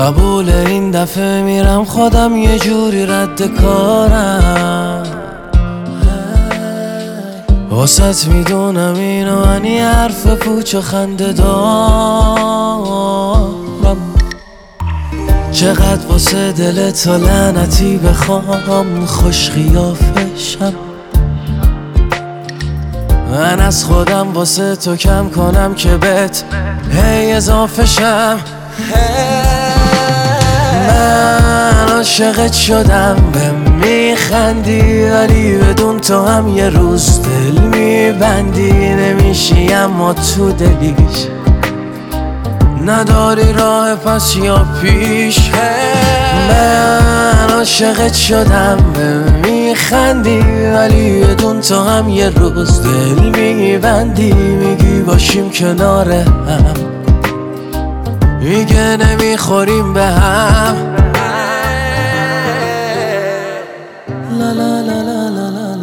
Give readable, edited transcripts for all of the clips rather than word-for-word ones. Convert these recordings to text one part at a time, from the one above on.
قبول این دفعه میرم خودم یه جوری رد کارم. واسط میدونم اینو من یه حرف پوچ و خنده دارم. چقدر واسه دل تا لعنتی بخوام خوش خیافشم. من از خودم واسه تو کم کنم که بهت هی اضافه شم. من عاشقت شدم به میخندی، ولی بدون تو هم یه روز دل میبندی. نمیشی اما تو دلیش نداری راه پس یا پیش. من عاشقت شدم به میخندی، ولی بدون تو هم یه روز دل میبندی. میگی باشیم کنار هم، میگه نمیخوریم به هم. لا لا لا لا لا لا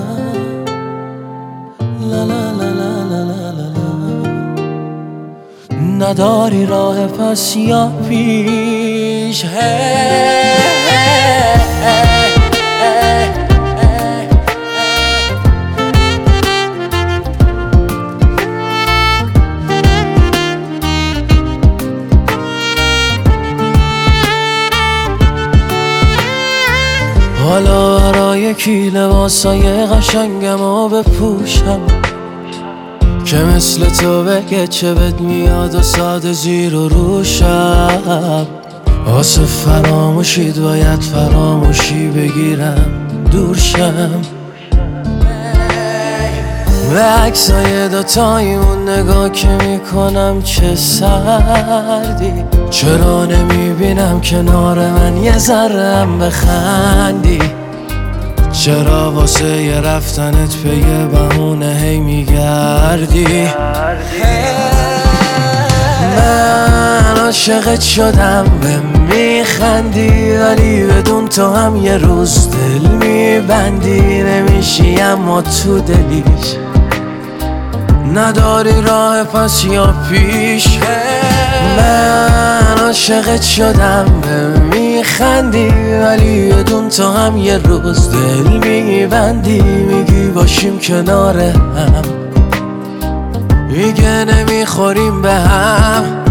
لا لا لا لا لا لا. نداری راه پس یا پیش. حالا برای کی لباسای قشنگمو بپوشم که مثل تو بگه چه بد میاد و ساده زیر و روشم. واسه فراموشید باید فراموشی بگیرم دور شم. به عکسای دوتایمون نگاه که میکنم چه سردی. چرا نمیبینم کنار من یه ذره‌ام بخندی؟ چرا واسه یه رفتنت به یه بهونه هی میگردی؟ من عاشقت شدم به میخندی، ولی بدون تو هم یه روز دل میبندی. نمیشی اما تو دلیش نداری راه پس یا پیش. من عاشقت شدم به میخندی، ولی بدون تو هم یه روز دل میبندی. میگی باشیم کنار هم، میگه نمیخوریم به هم.